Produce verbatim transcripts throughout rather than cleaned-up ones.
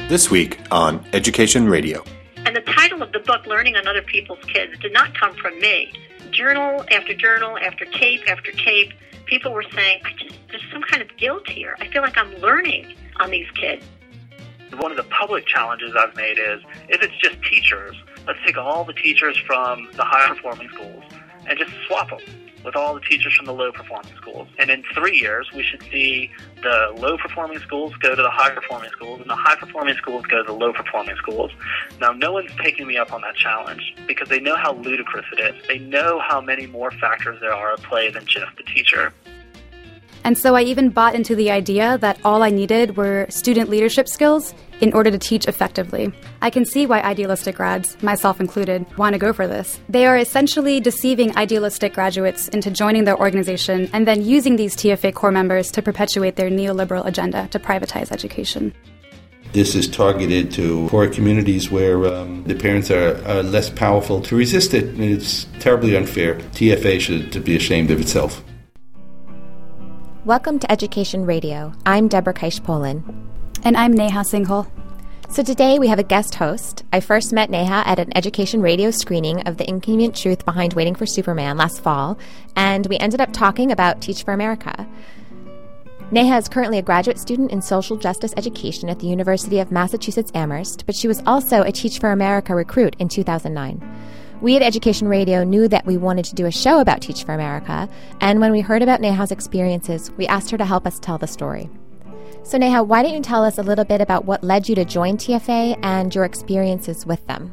This week on Education Radio. And the title of the book, Learning on Other People's Kids, did not come from me. Journal after journal, after tape after tape, people were saying, I just, there's some kind of guilt here. I feel like I'm learning on these kids. One of the public challenges I've made is, if it's just teachers, let's take all the teachers from the high-performing schools and just swap them with all the teachers from the low-performing schools. And in three years, we should see the low-performing schools go to the high-performing schools, and the high-performing schools go to the low-performing schools. Now, no one's taking me up on that challenge because they know how ludicrous it is. They know how many more factors there are at play than just the teacher. And so I even bought into the idea that all I needed were student leadership skills in order to teach effectively. I can see why idealistic grads, myself included, want to go for this. They are essentially deceiving idealistic graduates into joining their organization and then using these T F A core members to perpetuate their neoliberal agenda to privatize education. This is targeted to poor communities where um, the parents are, are less powerful to resist it, and it's terribly unfair. T F A should to be ashamed of itself. Welcome to Education Radio. I'm Deborah Keish-Polin. And I'm Neha Singhal. So today we have a guest host. I first met Neha at an Education Radio screening of The Inconvenient Truth Behind Waiting for Superman last fall, and we ended up talking about Teach for America. Neha is currently a graduate student in social justice education at the University of Massachusetts Amherst, but she was also a Teach for America recruit in two thousand nine. We at Education Radio knew that we wanted to do a show about Teach for America, and when we heard about Neha's experiences, we asked her to help us tell the story. So Neha, why don't you tell us a little bit about what led you to join T F A and your experiences with them?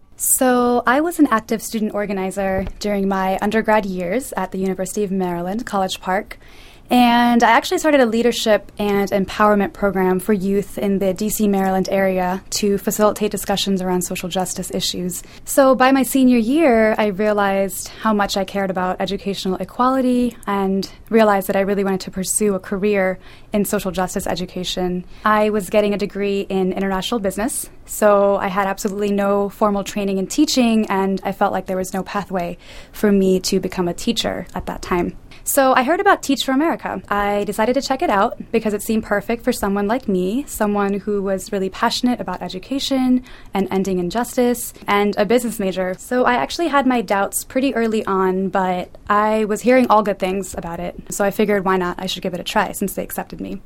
So I was an active student organizer during my undergrad years at the University of Maryland, College Park. And I actually started a leadership and empowerment program for youth in the D C, Maryland area to facilitate discussions around social justice issues. So by my senior year, I realized how much I cared about educational equality and realized that I really wanted to pursue a career in social justice education. I was getting a degree in international business, so I had absolutely no formal training in teaching, and I felt like there was no pathway for me to become a teacher at that time. So I heard about Teach for America. I decided to check it out because it seemed perfect for someone like me, someone who was really passionate about education and ending injustice, and a business major. So I actually had my doubts pretty early on, but I was hearing all good things about it. So I figured, why not? I should give it a try since they accepted me.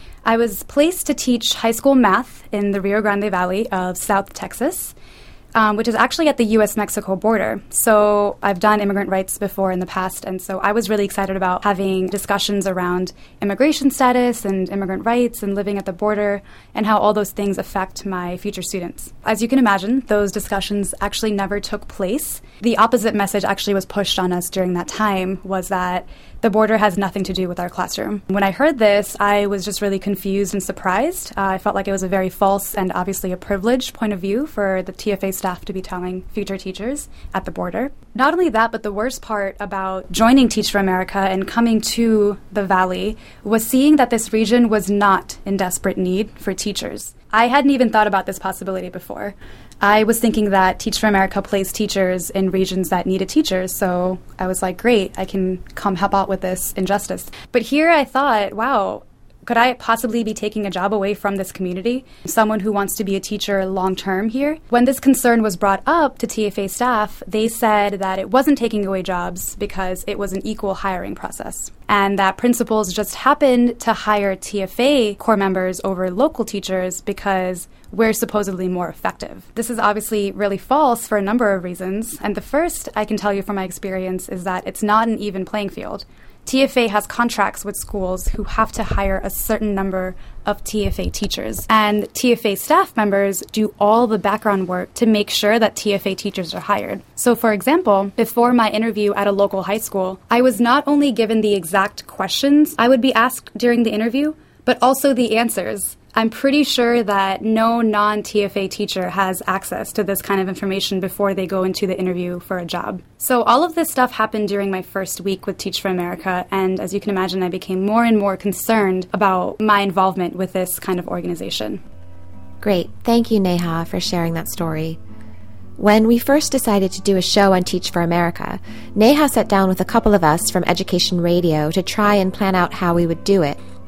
I was placed to teach high school math in the Rio Grande Valley of South Texas, Um, which is actually at the U S Mexico border. So I've done immigrant rights before in the past, and so I was really excited about having discussions around immigration status and immigrant rights and living at the border and how all those things affect my future students. As you can imagine, those discussions actually never took place. The opposite message actually was pushed on us during that time, was that the border has nothing to do with our classroom. When I heard this, I was just really confused and surprised. Uh, I felt like it was a very false and obviously a privileged point of view for the T F A staff to be telling future teachers at the border. Not only that, but the worst part about joining Teach for America and coming to the Valley was seeing that this region was not in desperate need for teachers. I hadn't even thought about this possibility before. I was thinking that Teach for America placed teachers in regions that needed teachers, so I was like, great, I can come help out with this injustice. But here I thought, wow, could I possibly be taking a job away from this community? Someone who wants to be a teacher long-term here? When this concern was brought up to T F A staff, they said that it wasn't taking away jobs because it was an equal hiring process, and that principals just happened to hire T F A core members over local teachers because we're supposedly more effective. This is obviously really false for a number of reasons, and the first I can tell you from my experience is that it's not an even playing field. T F A has contracts with schools who have to hire a certain number of T F A teachers, and T F A staff members do all the background work to make sure that T F A teachers are hired. So for example, before my interview at a local high school, I was not only given the exact questions I would be asked during the interview, but also the answers. I'm pretty sure that no non-T F A teacher has access to this kind of information before they go into the interview for a job. So all of this stuff happened during my first week with Teach for America, and as you can imagine, I became more and more concerned about my involvement with this kind of organization. Great. Thank you, Neha, for sharing that story. When we first decided to do a show on Teach for America, Neha sat down with a couple of us from Education Radio to try and plan out how we would do it.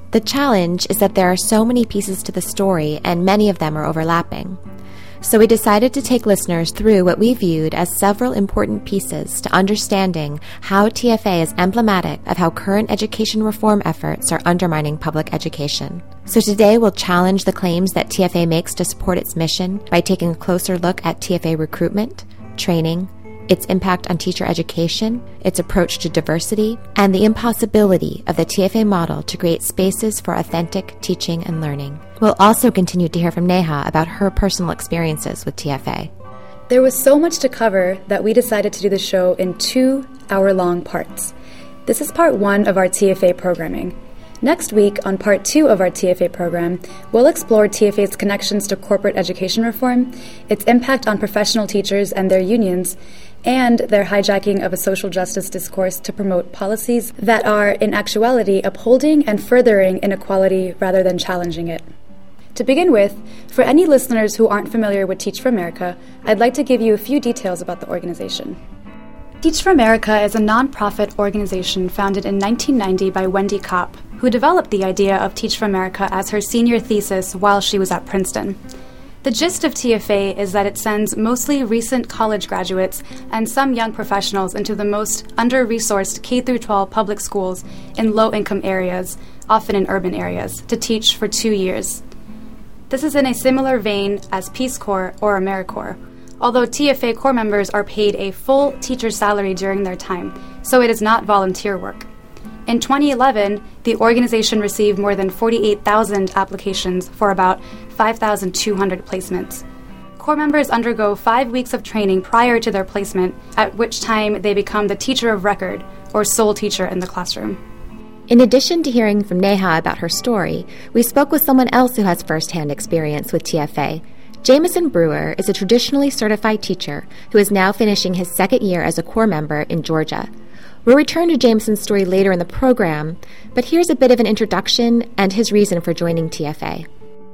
The challenge is that there are so many pieces to the story, and many of them are overlapping. So we decided to take listeners through what we viewed as several important pieces to understanding how T F A is emblematic of how current education reform efforts are undermining public education. So today we'll challenge the claims that T F A makes to support its mission by taking a closer look at T F A recruitment, training, its impact on teacher education, its approach to diversity, and the impossibility of the T F A model to create spaces for authentic teaching and learning. We'll also continue to hear from Neha about her personal experiences with T F A. There was so much to cover that we decided to do the show in two hour-long parts. This is part one of our T F A programming. Next week, on part two of our T F A program, we'll explore T F A's connections to corporate education reform, its impact on professional teachers and their unions, and their hijacking of a social justice discourse to promote policies that are, in actuality, upholding and furthering inequality rather than challenging it. To begin with, for any listeners who aren't familiar with Teach for America, I'd like to give you a few details about the organization. Teach for America is a nonprofit organization founded in nineteen ninety by Wendy Kopp, who developed the idea of Teach for America as her senior thesis while she was at Princeton. The gist of T F A is that it sends mostly recent college graduates and some young professionals into the most under-resourced K through twelve public schools in low-income areas, often in urban areas, to teach for two years. This is in a similar vein as Peace Corps or AmeriCorps, although T F A Corps members are paid a full teacher salary during their time, so it is not volunteer work. In twenty eleven, the organization received more than forty-eight thousand applications for about five thousand two hundred placements. Corps members undergo five weeks of training prior to their placement, at which time they become the teacher of record, or sole teacher in the classroom. In addition to hearing from Neha about her story, we spoke with someone else who has firsthand experience with T F A. Jameson Brewer is a traditionally certified teacher who is now finishing his second year as a Corps member in Georgia. We'll return to Jameson's story later in the program, but here's a bit of an introduction and his reason for joining T F A.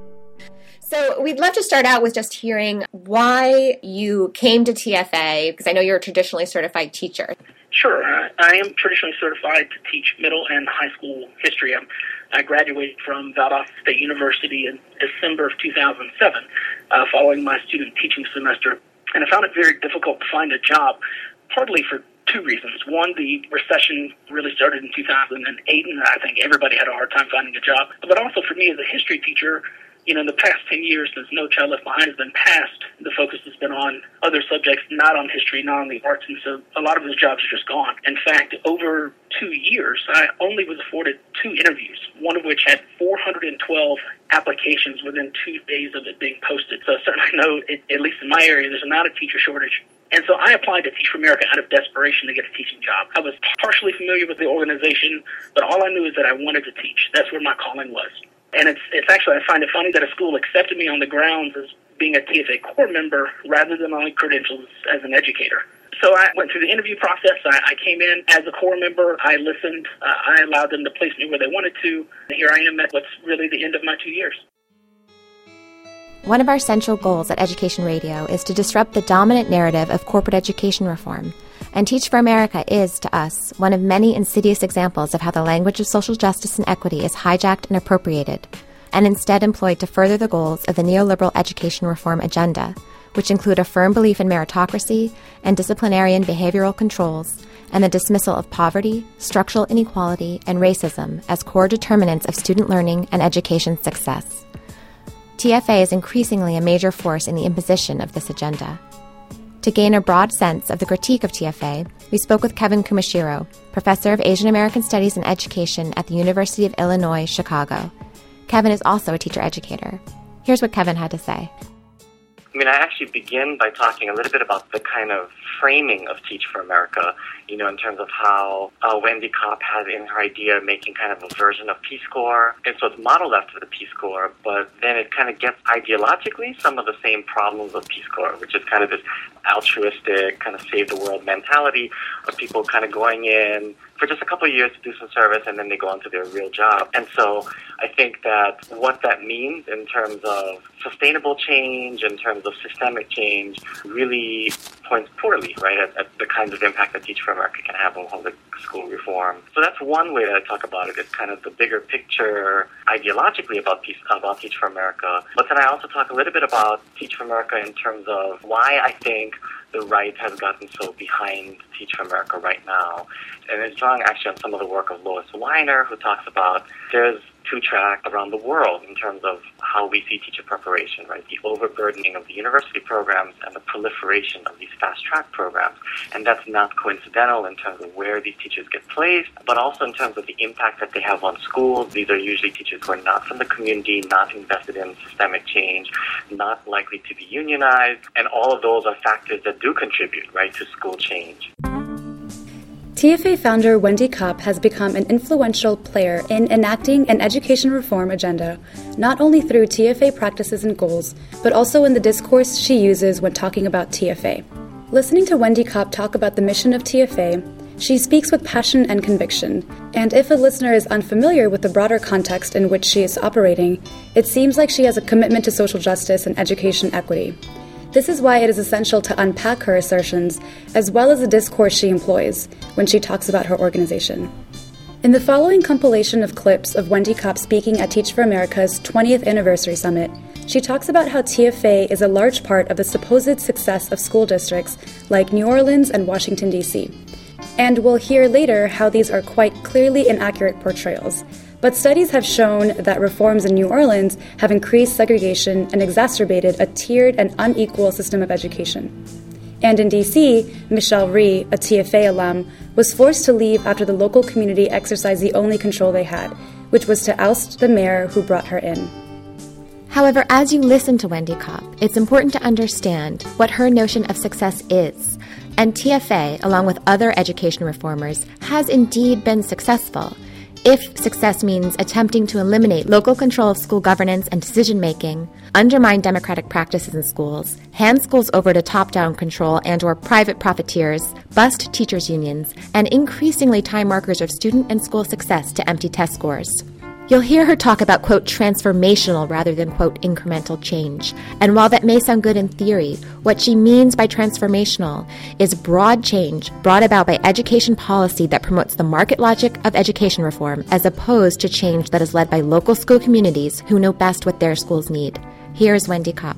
So we'd love to start out with just hearing why you came to T F A, because I know you're a traditionally certified teacher. Sure. I, I am traditionally certified to teach middle and high school history. I'm, I graduated from Valdosta State University in December of two thousand seven, uh, following my student teaching semester, and I found it very difficult to find a job, partly for two reasons. One, the recession really started in two thousand eight, and I think everybody had a hard time finding a job. But also for me as a history teacher, you know, in the past ten years since No Child Left Behind has been passed, the focus has been on other subjects, not on history, not on the arts, and so a lot of those jobs are just gone. In fact, over two years, I only was afforded two interviews, one of which had four hundred twelve applications within two days of it being posted. So I certainly know, it, at least in my area, there's not a teacher shortage. And so I applied to Teach for America out of desperation to get a teaching job. I was partially familiar with the organization, but all I knew is that I wanted to teach. That's where my calling was. And it's it's actually, I find it funny that a school accepted me on the grounds as being a T F A Corps member rather than on credentials as an educator. So I went through the interview process. I, I came in as a Corps member. I listened. Uh, I allowed them to place me where they wanted to. And here I am at what's really the end of my two years. One of our central goals at Education Radio is to disrupt the dominant narrative of corporate education reform. And Teach for America is, to us, one of many insidious examples of how the language of social justice and equity is hijacked and appropriated, and instead employed to further the goals of the neoliberal education reform agenda, which include a firm belief in meritocracy and disciplinarian behavioral controls, and the dismissal of poverty, structural inequality, and racism as core determinants of student learning and education success. T F A is increasingly a major force in the imposition of this agenda. To gain a broad sense of the critique of T F A, we spoke with Kevin Kumashiro, professor of Asian American Studies and Education at the University of Illinois, Chicago. Kevin is also a teacher-educator. Here's what Kevin had to say. I mean, I actually begin by talking a little bit about the kind of framing of Teach for America, you know, in terms of how uh, Wendy Kopp has in her idea making kind of a version of Peace Corps. And so it's modeled after the Peace Corps, but then it kind of gets ideologically some of the same problems of Peace Corps, which is kind of this altruistic, kind of save-the-world mentality of people kind of going in for just a couple of years to do some service, and then they go on to their real job. And so I think that what that means in terms of sustainable change, in terms of systemic change, really points poorly, right, at, at the kinds of impact that Teach for America can have on public school reform. So that's one way that I talk about it, is kind of the bigger picture ideologically about, peace, about Teach for America. But then I also talk a little bit about Teach for America in terms of why I think the right has gotten so behind Teach for America right now. And it's drawing actually on some of the work of Lois Weiner, who talks about there's two track around the world in terms of how we see teacher preparation, right? The overburdening of the university programs and the proliferation of these fast-track programs. And that's not coincidental in terms of where these teachers get placed, but also in terms of the impact that they have on schools. These are usually teachers who are not from the community, not invested in systemic change, not likely to be unionized, and all of those are factors that do contribute, right, to school change. T F A founder Wendy Kopp has become an influential player in enacting an education reform agenda, not only through T F A practices and goals, but also in the discourse she uses when talking about T F A. Listening to Wendy Kopp talk about the mission of T F A, she speaks with passion and conviction, and if a listener is unfamiliar with the broader context in which she is operating, it seems like she has a commitment to social justice and education equity. This is why it is essential to unpack her assertions, as well as the discourse she employs when she talks about her organization. In the following compilation of clips of Wendy Kopp speaking at Teach for America's twentieth Anniversary Summit, she talks about how T F A is a large part of the supposed success of school districts like New Orleans and Washington, D C. And we'll hear later how these are quite clearly inaccurate portrayals. But studies have shown that reforms in New Orleans have increased segregation and exacerbated a tiered and unequal system of education. And in D C, Michelle Rhee, a T F A alum, was forced to leave after the local community exercised the only control they had, which was to oust the mayor who brought her in. However, as you listen to Wendy Kopp, it's important to understand what her notion of success is. And T F A, along with other education reformers, has indeed been successful. If success means attempting to eliminate local control of school governance and decision-making, undermine democratic practices in schools, hand schools over to top-down control and or private profiteers, bust teachers' unions, and increasingly tie markers of student and school success to empty test scores. You'll hear her talk about, quote, transformational rather than, quote, incremental change. And while that may sound good in theory, what she means by transformational is broad change brought about by education policy that promotes the market logic of education reform as opposed to change that is led by local school communities who know best what their schools need. Here's Wendy Kopp.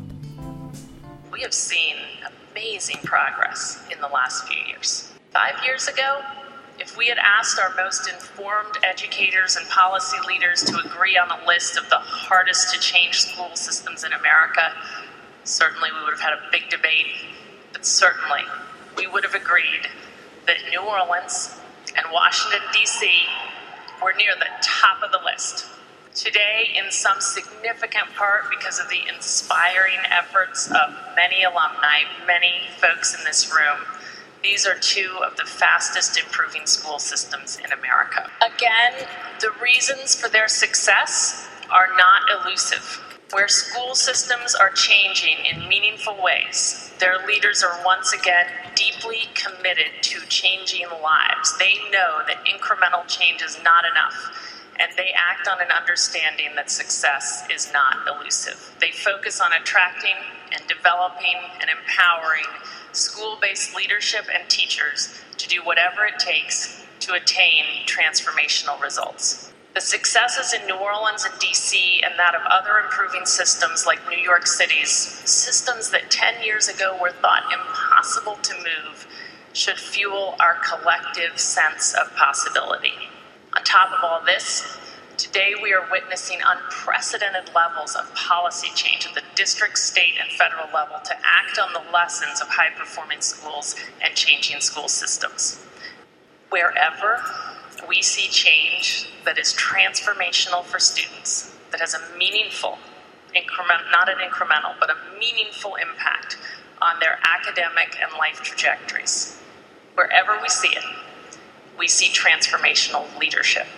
We have seen amazing progress in the last few years. Five years ago, if we had asked our most informed educators and policy leaders to agree on a list of the hardest to change school systems in America, certainly we would have had a big debate, but certainly we would have agreed that New Orleans and Washington, D C were near the top of the list. Today, in some significant part because of the inspiring efforts of many alumni, many folks in this room, these are two of the fastest improving school systems in America. Again, the reasons for their success are not elusive. Where school systems are changing in meaningful ways, their leaders are once again deeply committed to changing lives. They know that incremental change is not enough, and they act on an understanding that success is not elusive. They focus on attracting and developing and empowering school-based leadership and teachers to do whatever it takes to attain transformational results. The successes in New Orleans and D C and that of other improving systems like New York City's, systems that ten years ago were thought impossible to move, should fuel our collective sense of possibility. On top of all this, today we are witnessing unprecedented levels of policy change at the district, state, and federal level to act on the lessons of high-performing schools and changing school systems. Wherever we see change that is transformational for students, that has a meaningful, increment, not an incremental, but a meaningful impact on their academic and life trajectories, wherever we see it, we see transformational leadership.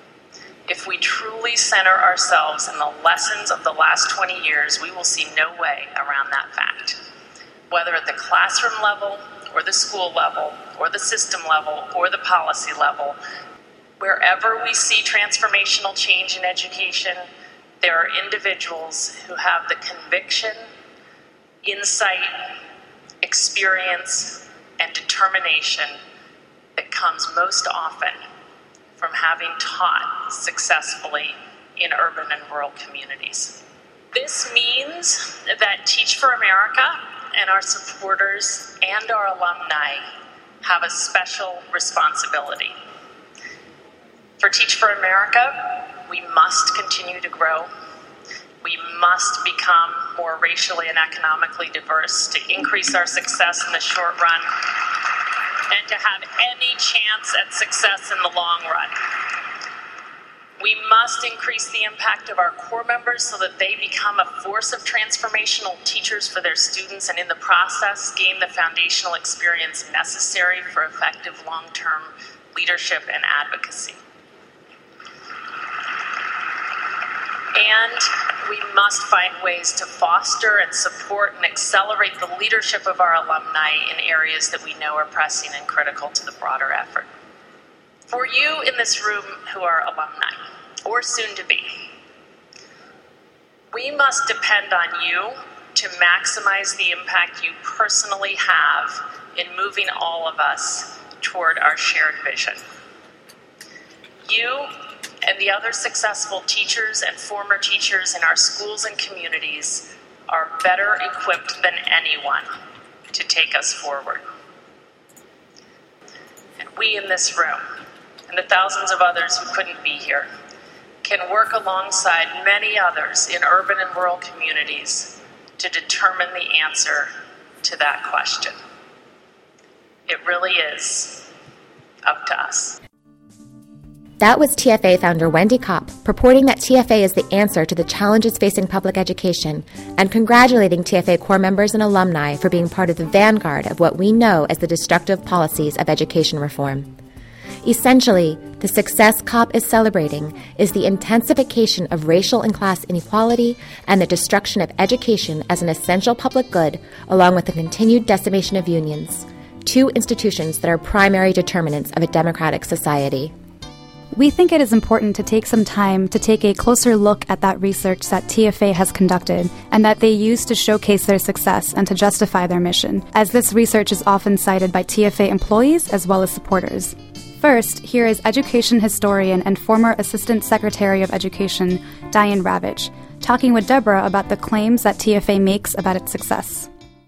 If we truly center ourselves in the lessons of the last twenty years, we will see no way around that fact. Whether at the classroom level, or the school level, or the system level, or the policy level, wherever we see transformational change in education, there are individuals who have the conviction, insight, experience, and determination that comes most often from having taught successfully in urban and rural communities. This means that Teach for America and our supporters and our alumni have a special responsibility. For Teach for America, we must continue to grow. We must become more racially and economically diverse to increase our success in the short run and to have any chance at success in the long run. We must increase the impact of our core members so that they become a force of transformational teachers for their students and in the process gain the foundational experience necessary for effective long-term leadership and advocacy. And we must find ways to foster and support and accelerate the leadership of our alumni in areas that we know are pressing and critical to the broader effort. For you in this room who are alumni, or soon to be, we must depend on you to maximize the impact you personally have in moving all of us toward our shared vision. You and the other successful teachers and former teachers in our schools and communities are better equipped than anyone to take us forward. And we in this room, and the thousands of others who couldn't be here, can work alongside many others in urban and rural communities to determine the answer to that question. It really is up to us. That was T F A founder Wendy Kopp purporting that T F A is the answer to the challenges facing public education and congratulating T F A core members and alumni for being part of the vanguard of what we know as the destructive policies of education reform. Essentially, the success Kopp is celebrating is the intensification of racial and class inequality and the destruction of education as an essential public good, along with the continued decimation of unions, two institutions that are primary determinants of a democratic society. We think it is important to take some time to take a closer look at that research that T F A has conducted and that they use to showcase their success and to justify their mission, as this research is often cited by T F A employees as well as supporters. First, here is education historian and former Assistant Secretary of Education, Diane Ravitch, talking with Deborah about the claims that T F A makes about its success.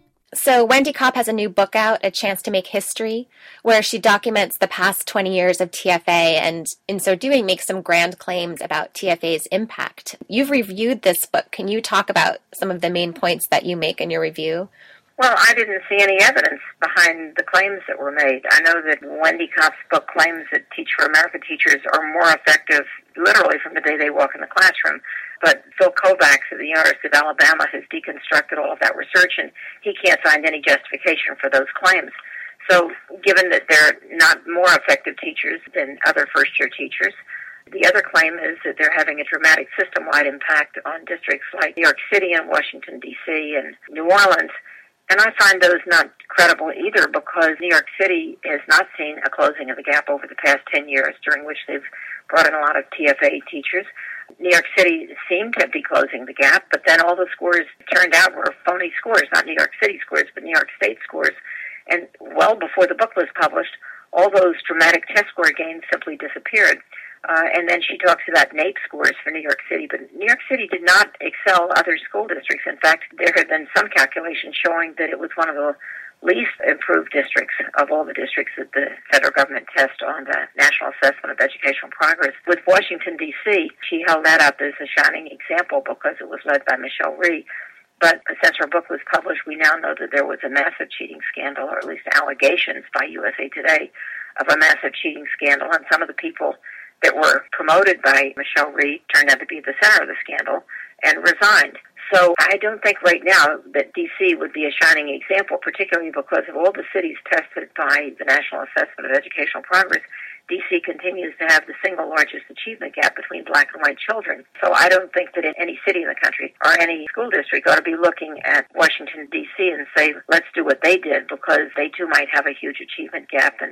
So Wendy Kopp has a new book out, A Chance to Make History, where she documents the past twenty years of T F A and in so doing makes some grand claims about T F A's impact. You've reviewed this book. Can you talk about some of the main points that you make in your review? Well, I didn't see any evidence behind the claims that were made. I know that Wendy Kopp's book claims that Teach for America teachers are more effective literally from the day they walk in the classroom. But Phil Kovacs at the University of Alabama has deconstructed all of that research, and he can't find any justification for those claims. So given that they're not more effective teachers than other first-year teachers, the other claim is that they're having a dramatic system-wide impact on districts like New York City and Washington, D C and New Orleans. And I find those not credible either because New York City has not seen a closing of the gap over the past ten years, during which they've brought in a lot of T F A teachers. New York City seemed to be closing the gap, but then all the scores turned out were phony scores, not New York City scores, but New York State scores. And well before the book was published, all those dramatic test score gains simply disappeared. Uh, and then she talks about NAEP scores for New York City, but New York City did not excel other school districts. In fact, there had been some calculations showing that it was one of the least improved districts of all the districts that the federal government tests on the National Assessment of Educational Progress. With Washington, D C, she held that up as a shining example because it was led by Michelle Rhee. But since her book was published, we now know that there was a massive cheating scandal, or at least allegations by U S A Today of a massive cheating scandal, and some of the people that were promoted by Michelle Rhee turned out to be at the center of the scandal and resigned. So I don't think right now that D C would be a shining example, particularly because of all the cities tested by the National Assessment of Educational Progress. D C continues to have the single largest achievement gap between black and white children. So I don't think that in any city in the country or any school district ought to be looking at Washington, D C and say, let's do what they did, because they too might have a huge achievement gap and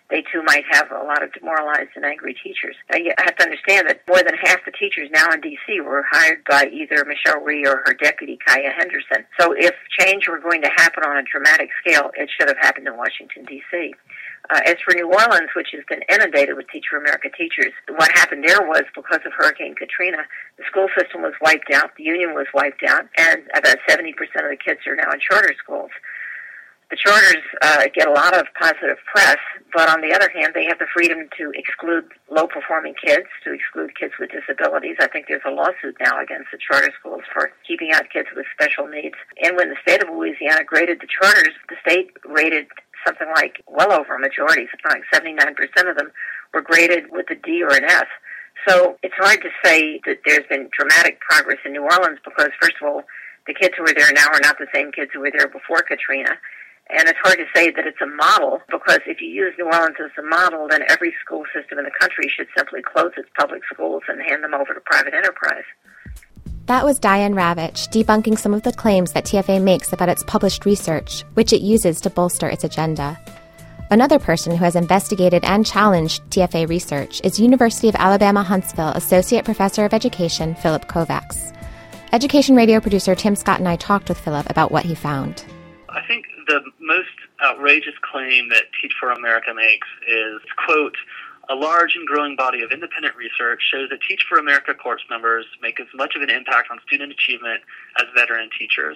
they too might have a lot of demoralized and angry teachers. Now, you have to understand that more than half the teachers now in D C were hired by either Michelle Rhee or her deputy, Kaya Henderson. So if change were going to happen on a dramatic scale, it should have happened in Washington, D C. Uh, as for New Orleans, which has been inundated with Teach for America teachers, what happened there was because of Hurricane Katrina, the school system was wiped out, the union was wiped out, and about seventy percent of the kids are now in charter schools. The charters uh, get a lot of positive press, but on the other hand, they have the freedom to exclude low-performing kids, to exclude kids with disabilities. I think there's a lawsuit now against the charter schools for keeping out kids with special needs. And when the state of Louisiana graded the charters, the state rated something like well over a majority, something like seventy-nine percent of them were graded with a D or an F. So it's hard to say that there's been dramatic progress in New Orleans because, first of all, the kids who are there now are not the same kids who were there before Katrina. And it's hard to say that it's a model, because if you use New Orleans as a model, then every school system in the country should simply close its public schools and hand them over to private enterprise. That was Diane Ravitch debunking some of the claims that T F A makes about its published research, which it uses to bolster its agenda. Another person who has investigated and challenged T F A research is University of Alabama Huntsville Associate Professor of Education Philip Kovacs. Education Radio producer Tim Scott and I talked with Philip about what he found. I think the most outrageous claim that Teach for America makes is, quote, a large and growing body of independent research shows that Teach for America course members make as much of an impact on student achievement as veteran teachers.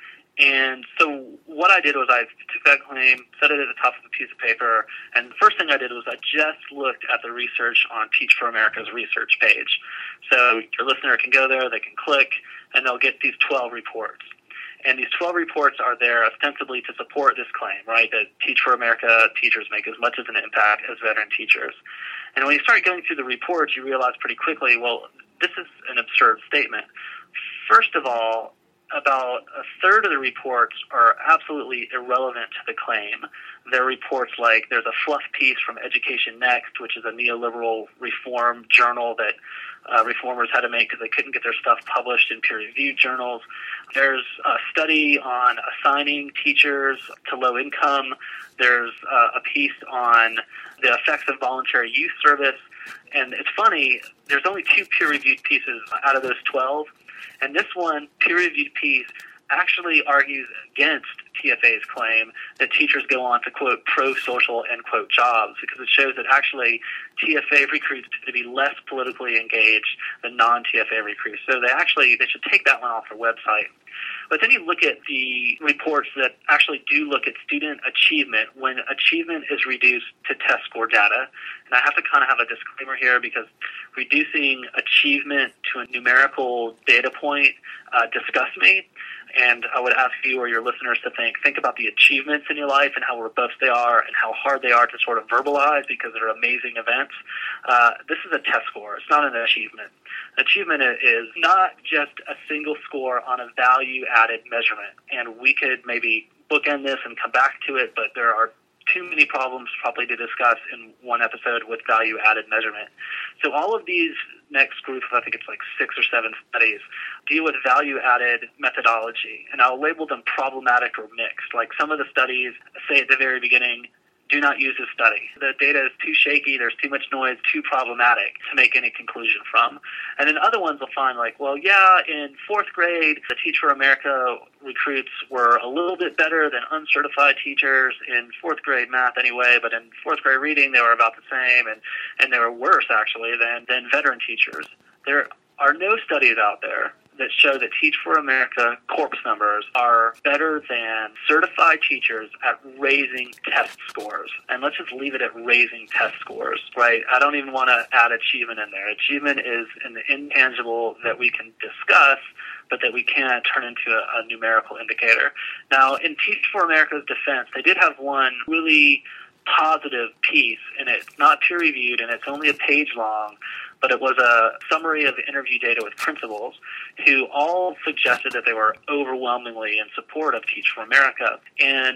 And so what I did was I took that claim, set it at the top of a piece of paper, and the first thing I did was I just looked at the research on Teach for America's research page. So your listener can go there, they can click, and they'll get these twelve reports. And these twelve reports are there ostensibly to support this claim, right, that Teach for America teachers make as much of an impact as veteran teachers. And when you start going through the reports, you realize pretty quickly, well, this is an absurd statement. First of all, about a third of the reports are absolutely irrelevant to the claim. They're reports like there's a fluff piece from Education Next, which is a neoliberal reform journal that uh, reformers had to make because they couldn't get their stuff published in peer-reviewed journals. There's a study on assigning teachers to low income. There's uh, a piece on the effects of voluntary youth service. And it's funny, there's only two peer-reviewed pieces out of those twelve. And this one, peer-reviewed piece, actually argues against T F A's claim that teachers go on to, quote, pro-social, end quote, jobs, because it shows that actually T F A recruits tend to be less politically engaged than non-T F A recruits. So they actually, they should take that one off their website. But then you look at the reports that actually do look at student achievement when achievement is reduced to test score data. And I have to kind of have a disclaimer here because reducing achievement to a numerical data point uh, disgusts me. And I would ask you or your listeners to think, think about the achievements in your life and how robust they are and how hard they are to sort of verbalize because they're amazing events. Uh, this is a test score. It's not an achievement. Achievement is not just a single score on a value-added measurement. And we could maybe bookend this and come back to it, but there are too many problems probably to discuss in one episode with value-added measurement. So all of these next group of, I think it's like six or seven studies, deal with value-added methodology. And I'll label them problematic or mixed. Like some of the studies say at the very beginning, do not use this study. The data is too shaky, there's too much noise, too problematic to make any conclusion from. And then other ones will find like, well, yeah, in fourth grade, the Teach for America recruits were a little bit better than uncertified teachers in fourth grade math anyway, but in fourth grade reading, they were about the same, and, and they were worse, actually, than, than veteran teachers. There are no studies out there that show that Teach for America corps members are better than certified teachers at raising test scores. And let's just leave it at raising test scores, right? I don't even want to add achievement in there. Achievement is an intangible that we can discuss, but that we can't turn into a, a numerical indicator. Now, in Teach for America's defense, they did have one really positive piece, and it's not peer-reviewed, and it's only a page long, but it was a summary of the interview data with principals who all suggested that they were overwhelmingly in support of Teach for America. And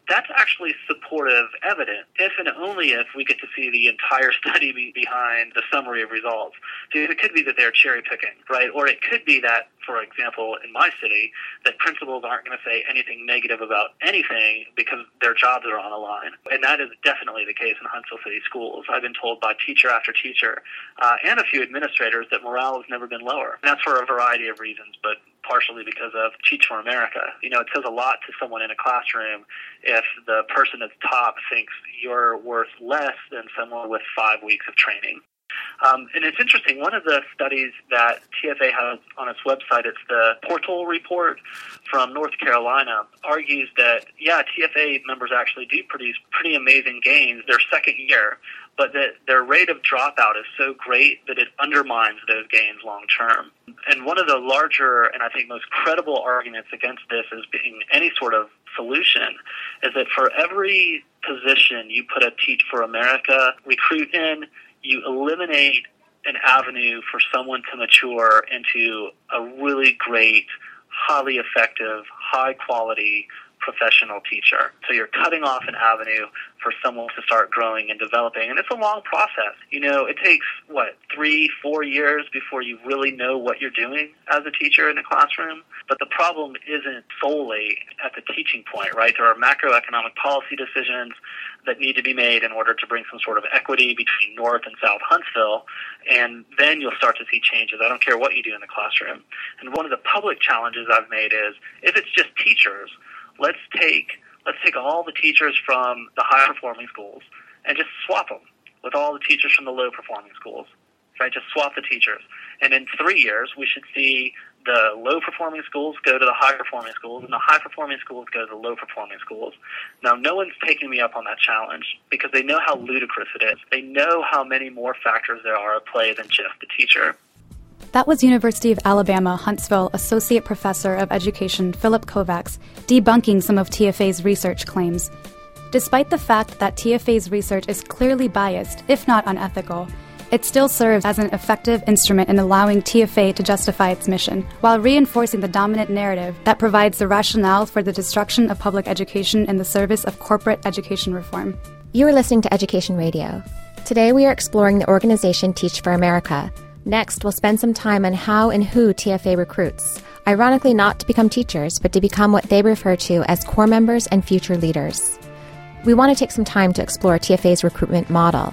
that's actually supportive evidence, if and only if we get to see the entire study be behind the summary of results. So it could be that they're cherry picking, right? Or it could be that, for example, in my city, that principals aren't going to say anything negative about anything because their jobs are on the line. And that is definitely the case in Huntsville City Schools. I've been told by teacher after teacher uh, and a few administrators that morale has never been lower. And that's for a variety of reasons, but partially because of Teach for America. You know, it says a lot to someone in a classroom if the person at the top thinks you're worth less than someone with five weeks of training. Um, and it's interesting, one of the studies that T F A has on its website, it's the Portal report from North Carolina, argues that, yeah, T F A members actually do produce pretty amazing gains their second year, but that their rate of dropout is so great that it undermines those gains long term. And one of the larger and I think most credible arguments against this as being any sort of solution is that for every position you put a Teach for America recruit in, you eliminate an avenue for someone to mature into a really great, highly effective, high-quality professional teacher. So you're cutting off an avenue for someone to start growing and developing. And it's a long process. You know, it takes, what, three, four years before you really know what you're doing as a teacher in a classroom. But the problem isn't solely at the teaching point, right? There are macroeconomic policy decisions that need to be made in order to bring some sort of equity between North and South Huntsville, and then you'll start to see changes. I don't care what you do in the classroom. And one of the public challenges I've made is, if it's just teachers, let's take let's take all the teachers from the high-performing schools and just swap them with all the teachers from the low-performing schools, right? Just swap the teachers. And in three years, we should see the low-performing schools go to the high-performing schools, and the high-performing schools go to the low-performing schools. Now, no one's taking me up on that challenge because they know how ludicrous it is. They know how many more factors there are at play than just the teacher. That was University of Alabama, Huntsville Associate Professor of Education Philip Kovacs debunking some of T F A's research claims. Despite the fact that T F A's research is clearly biased, if not unethical, it still serves as an effective instrument in allowing T F A to justify its mission, while reinforcing the dominant narrative that provides the rationale for the destruction of public education in the service of corporate education reform. You are listening to Education Radio. Today we are exploring the organization Teach for America. Next, we'll spend some time on how and who T F A recruits, ironically not to become teachers, but to become what they refer to as core members and future leaders. We want to take some time to explore T F A's recruitment model.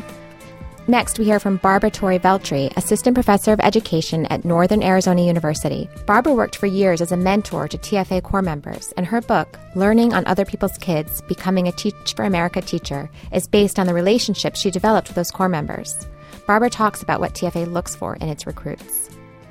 Next, we hear from Barbara Torrey Veltri, Assistant Professor of Education at Northern Arizona University. Barbara worked for years as a mentor to T F A core members, and her book, Learning on Other People's Kids, Becoming a Teach for America Teacher, is based on the relationships she developed with those core members. Barbara talks about what T F A looks for in its recruits.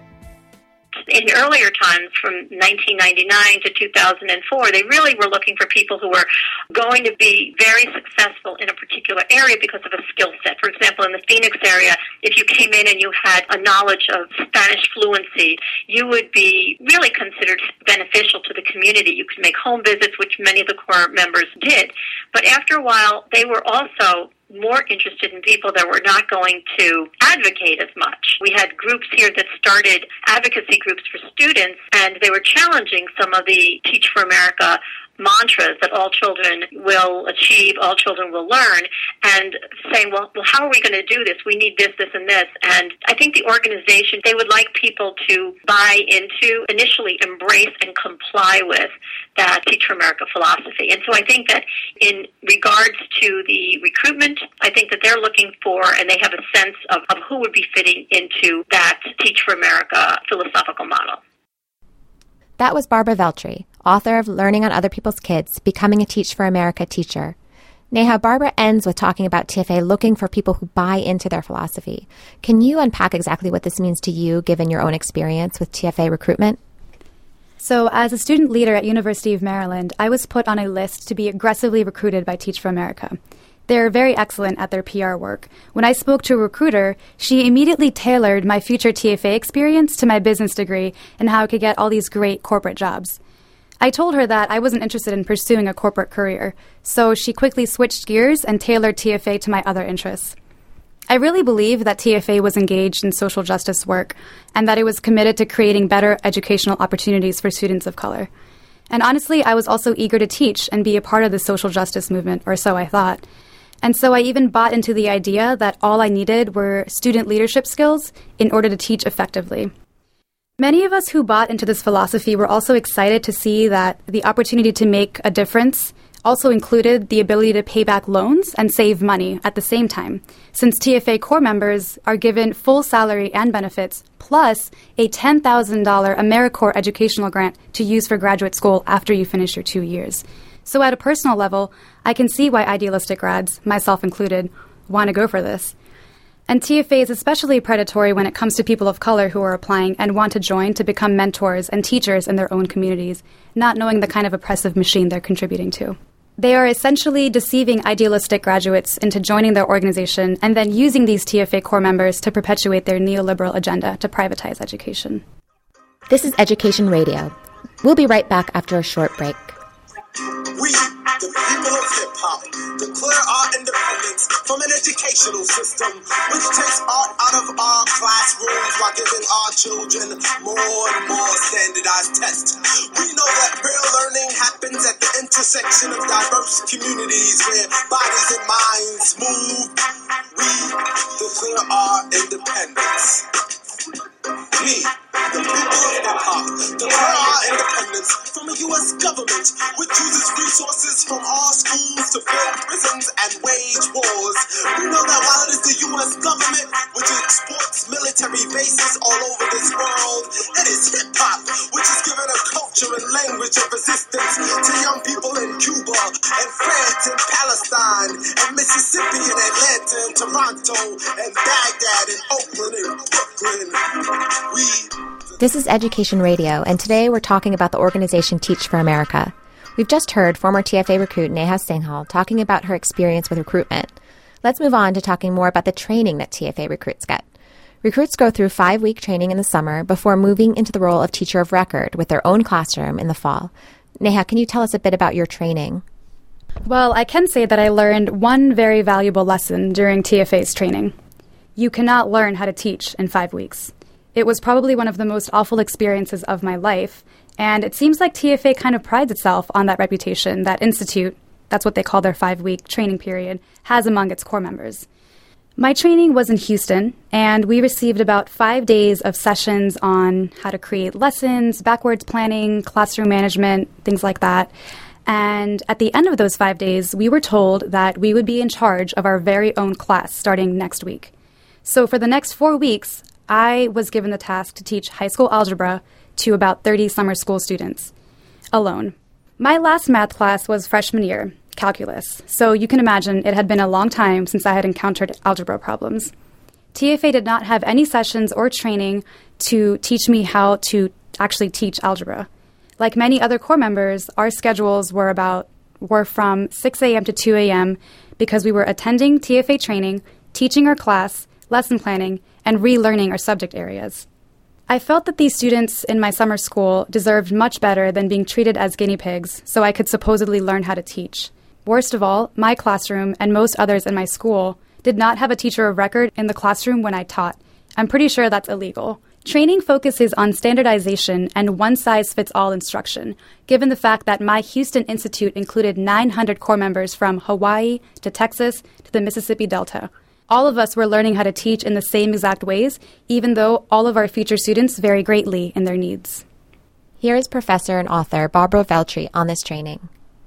In earlier times, from nineteen ninety-nine to two thousand four, they really were looking for people who were going to be very successful in a particular area because of a skill set. For example, in the Phoenix area, if you came in and you had a knowledge of Spanish fluency, you would be really considered beneficial to the community. You could make home visits, which many of the core members did. But after a while, they were also more interested in people that were not going to advocate as much. We had groups here that started advocacy groups for students, and they were challenging some of the Teach for America mantras that all children will achieve, all children will learn, and saying, well, well, how are we going to do this? We need this, this, and this. And I think the organization, they would like people to buy into, initially embrace and comply with that Teach for America philosophy. And so I think that in regards to the recruitment, I think that they're looking for, and they have a sense of, of who would be fitting into that Teach for America philosophical model. That was Barbara Veltri, author of Learning on Other People's Kids, Becoming a Teach for America Teacher. Neha, Barbara ends with talking about T F A looking for people who buy into their philosophy. Can you unpack exactly what this means to you, given your own experience with T F A recruitment? So as a student leader at University of Maryland, I was put on a list to be aggressively recruited by Teach for America. They're very excellent at their P R work. When I spoke to a recruiter, she immediately tailored my future T F A experience to my business degree and how I could get all these great corporate jobs. I told her that I wasn't interested in pursuing a corporate career, so she quickly switched gears and tailored T F A to my other interests. I really believe that T F A was engaged in social justice work and that it was committed to creating better educational opportunities for students of color. And honestly, I was also eager to teach and be a part of the social justice movement, or so I thought. And so I even bought into the idea that all I needed were student leadership skills in order to teach effectively. Many of us who bought into this philosophy were also excited to see that the opportunity to make a difference also included the ability to pay back loans and save money at the same time, since T F A core members are given full salary and benefits, plus a ten thousand dollars AmeriCorps educational grant to use for graduate school after you finish your two years. So at a personal level, I can see why idealistic grads, myself included, want to go for this. And T F A is especially predatory when it comes to people of color who are applying and want to join to become mentors and teachers in their own communities, not knowing the kind of oppressive machine they're contributing to. They are essentially deceiving idealistic graduates into joining their organization and then using these T F A core members to perpetuate their neoliberal agenda to privatize education. This is Education Radio. We'll be right back after a short break. We, the people of hip-hop, declare our independence from an educational system which takes art out of our classrooms while giving our children more and more standardized tests. We know that real learning happens at the intersection of diverse communities where bodies and minds move. We declare our independence. We, the people of hip-hop, declare our independence from a U S government which uses resources from our schools to build prisons and wage wars. We know that while it is the U S government which exports military bases all over this world, it is hip-hop which is given a culture and language of resistance to young people in Cuba and France and Palestine and Mississippi and Atlanta and Toronto and Baghdad and Oakland and Brooklyn. We This is Education Radio, and today we're talking about the organization Teach for America. We've just heard former T F A recruit Neha Singhal talking about her experience with recruitment. Let's move on to talking more about the training that T F A recruits get. Recruits go through five-week training in the summer before moving into the role of teacher of record with their own classroom in the fall. Neha, can you tell us a bit about your training? Well, I can say that I learned one very valuable lesson during T F A's training. You cannot learn how to teach in five weeks. It was probably one of the most awful experiences of my life, and it seems like T F A kind of prides itself on that reputation that Institute, that's what they call their five-week training period, has among its core members. My training was in Houston, and we received about five days of sessions on how to create lessons, backwards planning, classroom management, things like that. And at the end of those five days, we were told that we would be in charge of our very own class starting next week. So for the next four weeks, I was given the task to teach high school algebra to about thirty summer school students, alone. My last math class was freshman year, calculus, so you can imagine it had been a long time since I had encountered algebra problems. T F A did not have any sessions or training to teach me how to actually teach algebra. Like many other core members, our schedules were about were from six a.m. to two a.m. because we were attending T F A training, teaching our class, lesson planning, and relearning our subject areas. I felt that these students in my summer school deserved much better than being treated as guinea pigs so I could supposedly learn how to teach. Worst of all, my classroom and most others in my school did not have a teacher of record in the classroom when I taught. I'm pretty sure that's illegal. Training focuses on standardization and one-size-fits-all instruction, given the fact that my Houston Institute included nine hundred core members from Hawaii to Texas to the Mississippi Delta. All of us were learning how to teach in the same exact ways, even though all of our future students vary greatly in their needs. Here is professor and author Barbara Veltri on this training.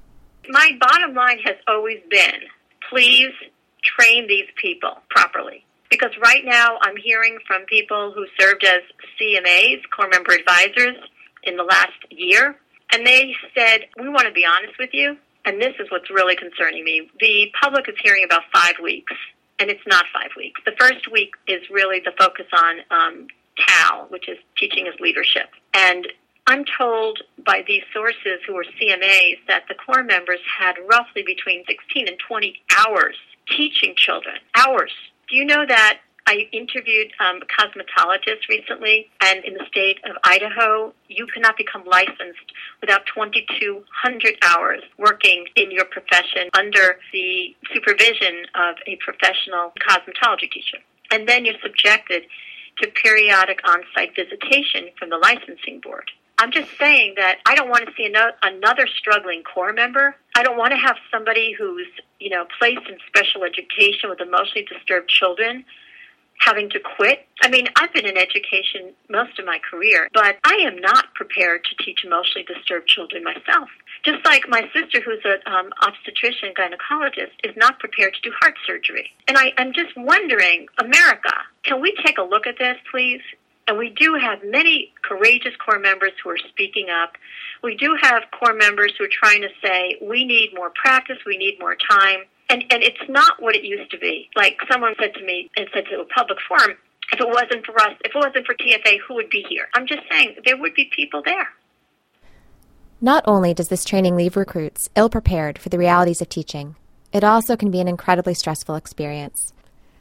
My bottom line has always been, please train these people properly. Because right now I'm hearing from people who served as C M As, core member advisors, in the last year, and they said, we want to be honest with you, and this is what's really concerning me. The public is hearing about five weeks. And it's not five weeks. The first week is really the focus on um, T A L, which is teaching as leadership. And I'm told by these sources who are C M As that the core members had roughly between sixteen and twenty hours teaching children. Hours. Do you know that I interviewed um, a cosmetologist recently, and in the state of Idaho, you cannot become licensed without twenty-two hundred hours working in your profession under the supervision of a professional cosmetology teacher. And then you're subjected to periodic on-site visitation from the licensing board. I'm just saying that I don't want to see ano- another struggling corps member. I don't want to have somebody who's, you know, placed in special education with emotionally disturbed children having to quit. I mean, I've been in education most of my career, but I am not prepared to teach emotionally disturbed children myself. Just like my sister, who's an um, obstetrician gynecologist, is not prepared to do heart surgery. And I, I'm just wondering, America, can we take a look at this, please? And we do have many courageous corps members who are speaking up. We do have corps members who are trying to say, we need more practice, we need more time. And and it's not what it used to be. Like someone said to me, and said to a public forum, if it wasn't for us, if it wasn't for T F A, who would be here? I'm just saying, there would be people there. Not only does this training leave recruits ill-prepared for the realities of teaching, it also can be an incredibly stressful experience.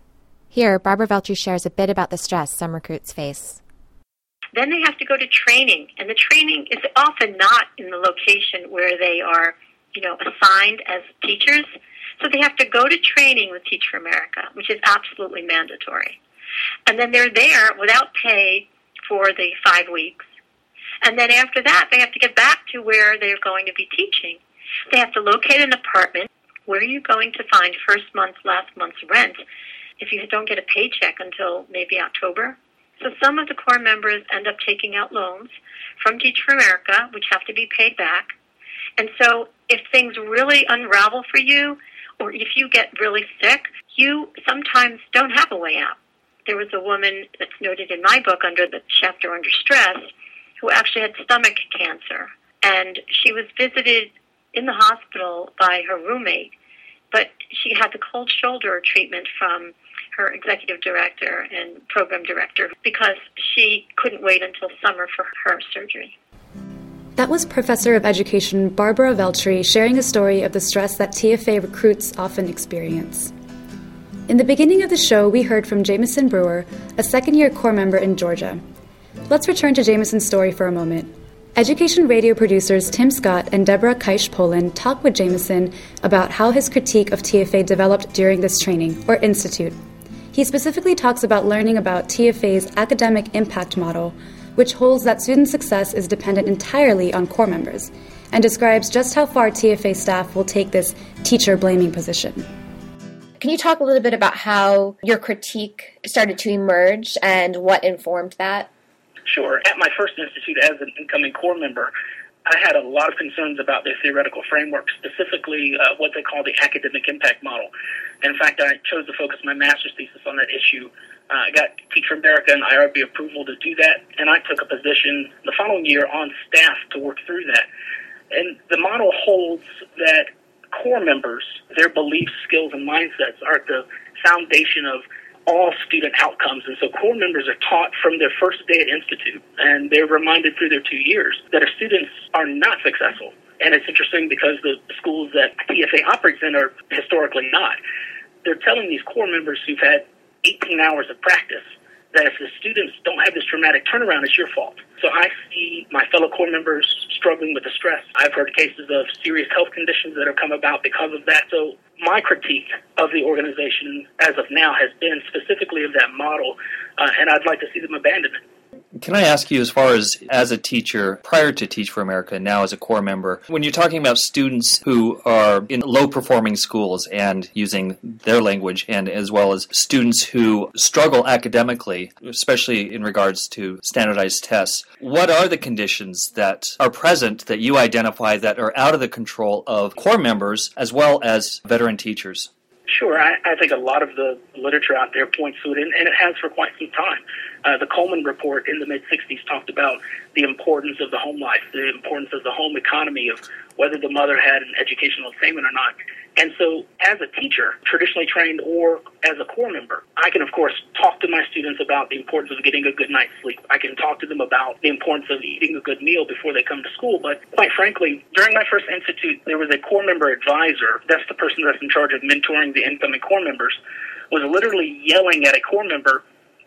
Here, Barbara Veltri shares a bit about the stress some recruits face. Then they have to go to training, and the training is often not in the location where they are, you know, assigned as teachers. So they have to go to training with Teach for America, which is absolutely mandatory. And then they're there without pay for the five weeks. And then after that, they have to get back to where they're going to be teaching. They have to locate an apartment. Where are you going to find first month, last month's rent if you don't get a paycheck until maybe October? So some of the corps members end up taking out loans from Teach for America, which have to be paid back. And so if things really unravel for you, or if you get really sick, you sometimes don't have a way out. There was a woman that's noted in my book under the chapter Under Stress who actually had stomach cancer. And she was visited in the hospital by her roommate, but she had the cold shoulder treatment from her executive director and program director because she couldn't wait until summer for her surgery. That was Professor of Education Barbara Veltri sharing a story of the stress that T F A recruits often experience. In the beginning of the show, we heard from Jameson Brewer, a second-year corps member in Georgia. Let's return to Jameson's story for a moment. Education Radio producers Tim Scott and Deborah Kaish-Poland talk with Jameson about how his critique of T F A developed during this training, or institute. He specifically talks about learning about T F A's academic impact model, which holds that student success is dependent entirely on corps members, and describes just how far T F A staff will take this teacher-blaming position. Can you talk a little bit about how your critique started to emerge and what informed that? Sure. At my first institute as an incoming corps member, I had a lot of concerns about their theoretical framework, specifically uh, what they call the academic impact model. And in fact, I chose to focus my master's thesis on that issue. I uh, got Teach for America and I R B approval to do that, and I took a position the following year on staff to work through that. And the model holds that corps members, their beliefs, skills, and mindsets are at the foundation of all student outcomes. And so corps members are taught from their first day at Institute, and they're reminded through their two years that if students are not successful, and it's interesting because the schools that T F A operates in are historically not, they're telling these corps members who've had eighteen hours of practice that if the students don't have this dramatic turnaround, it's your fault. So I see my fellow corps members struggling with the stress. I've heard cases of serious health conditions that have come about because of that. So my critique of the organization as of now has been specifically of that model, uh, and I'd like to see them abandon it. Can I ask you, as far as as a teacher, prior to Teach for America, now as a corps member, when you're talking about students who are in low-performing schools and using their language, and as well as students who struggle academically, especially in regards to standardized tests, what are the conditions that are present that you identify that are out of the control of corps members as well as veteran teachers? Sure. I, I think a lot of the literature out there points to it, and, and it has for quite some time. Uh, the Coleman Report in the mid-sixties talked about the importance of the home life, the importance of the home economy, of whether the mother had an educational attainment or not. And so as a teacher, traditionally trained or as a corps member, I can, of course, talk to my students about the importance of getting a good night's sleep. I can talk to them about the importance of eating a good meal before they come to school. But quite frankly, during my first institute, there was a corps member advisor. That's the person that's in charge of mentoring the incoming corps members, was literally yelling at a corps member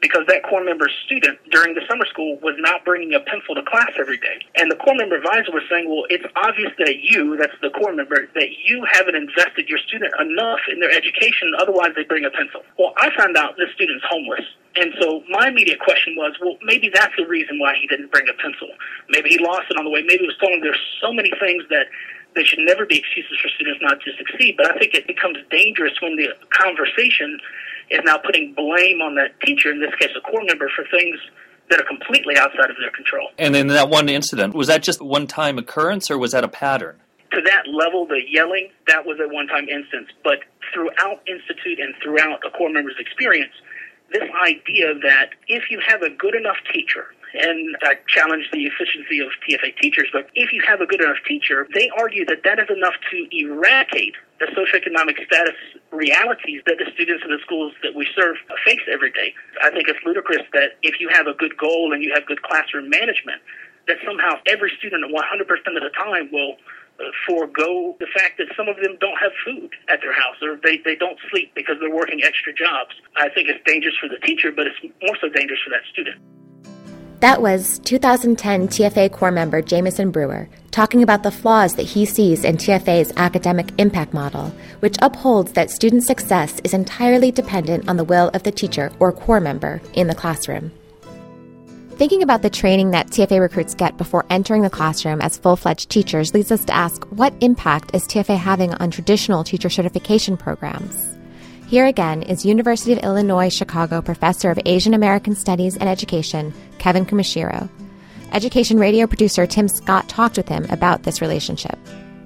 because that core member student during the summer school was not bringing a pencil to class every day. And the core member advisor was saying, well, it's obvious that you, that's the core member, that you haven't invested your student enough in their education, otherwise they bring a pencil. Well, I found out this student's homeless. And so my immediate question was, well, maybe that's the reason why he didn't bring a pencil. Maybe he lost it on the way. Maybe it was told him there's so many things that there should never be excuses for students not to succeed. But I think it becomes dangerous when the conversation is now putting blame on that teacher, in this case a core member, for things that are completely outside of their control. And in that one incident, was that just a one-time occurrence or was that a pattern? To that level, the yelling, that was a one-time instance. But throughout Institute and throughout a core member's experience, this idea that if you have a good enough teacher, and I challenge the efficiency of T F A teachers, but if you have a good enough teacher, they argue that that is enough to eradicate the socioeconomic status realities that the students in the schools that we serve face every day. I think it's ludicrous that if you have a good goal and you have good classroom management, that somehow every student one hundred percent of the time will forego the fact that some of them don't have food at their house or they, they don't sleep because they're working extra jobs. I think it's dangerous for the teacher, but it's more so dangerous for that student. That was two thousand ten T F A core member Jameson Brewer talking about the flaws that he sees in T F A's academic impact model, which upholds that student success is entirely dependent on the will of the teacher or core member in the classroom. Thinking about the training that T F A recruits get before entering the classroom as full-fledged teachers leads us to ask, what impact is T F A having on traditional teacher certification programs? Here again is University of Illinois Chicago Professor of Asian American Studies and Education, Kevin Kumashiro. Education Radio producer Tim Scott talked with him about this relationship.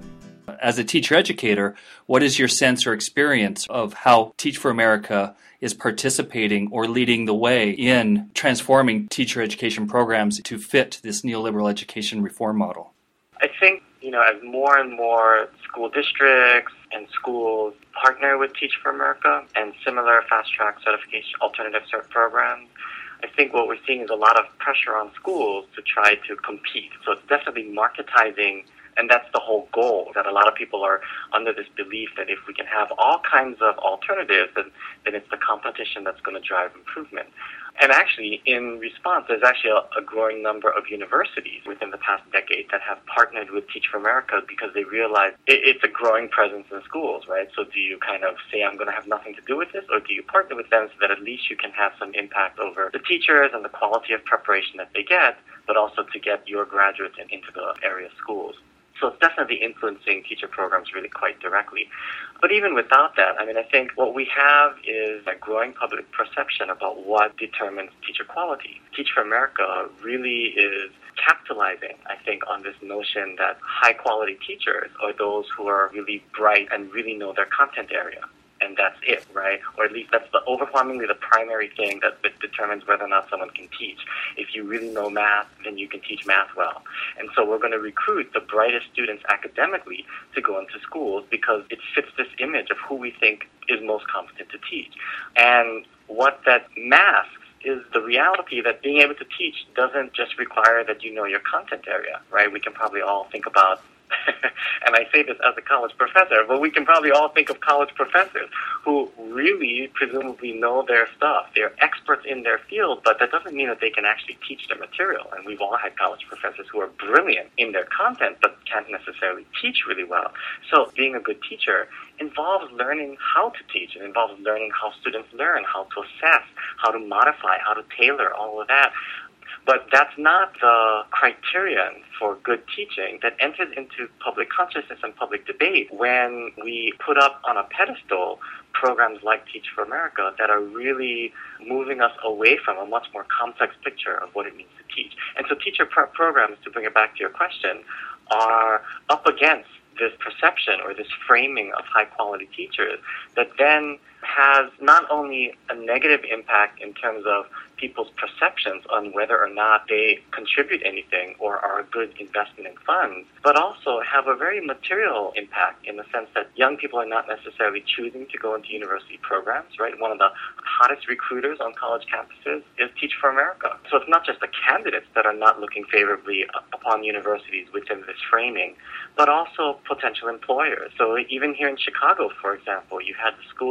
As a teacher educator, what is your sense or experience of how Teach for America is participating or leading the way in transforming teacher education programs to fit this neoliberal education reform model? I think, you know, as more and more school districts and schools partner with Teach for America and similar fast-track certification alternative cert programs, I think what we're seeing is a lot of pressure on schools to try to compete. So it's definitely marketizing, and that's the whole goal, that a lot of people are under this belief that if we can have all kinds of alternatives, then, then it's the competition that's going to drive improvement. And actually, in response, there's actually a, a growing number of universities within the past decade that have partnered with Teach for America because they realize it, it's a growing presence in schools, right? So do you kind of say, I'm going to have nothing to do with this, or do you partner with them so that at least you can have some impact over the teachers and the quality of preparation that they get, but also to get your graduates in, into the area schools? So it's definitely influencing teacher programs really quite directly. But even without that, I mean, I think what we have is a growing public perception about what determines teacher quality. Teach for America really is capitalizing, I think, on this notion that high-quality teachers are those who are really bright and really know their content area. And that's it, right? Or at least that's the overwhelmingly the primary thing that, that determines whether or not someone can teach. If you really know math, then you can teach math well. And so we're going to recruit the brightest students academically to go into schools because it fits this image of who we think is most competent to teach. And what that masks is the reality that being able to teach doesn't just require that you know your content area, right? We can probably all think about and I say this as a college professor, but we can probably all think of college professors who really presumably know their stuff. They're experts in their field, but that doesn't mean that they can actually teach their material. And we've all had college professors who are brilliant in their content, but can't necessarily teach really well. So being a good teacher involves learning how to teach. It involves learning how students learn, how to assess, how to modify, how to tailor, all of that. But that's not the criterion for good teaching that enters into public consciousness and public debate when we put up on a pedestal programs like Teach for America that are really moving us away from a much more complex picture of what it means to teach. And so teacher prep programs, to bring it back to your question, are up against this perception or this framing of high-quality teachers that then has not only a negative impact in terms of people's perceptions on whether or not they contribute anything or are a good investment in funds, but also have a very material impact in the sense that young people are not necessarily choosing to go into university programs, right? One of the hottest recruiters on college campuses is Teach for America. So it's not just the candidates that are not looking favorably upon universities within this framing, but also potential employers. So even here in Chicago, for example, you had the school districts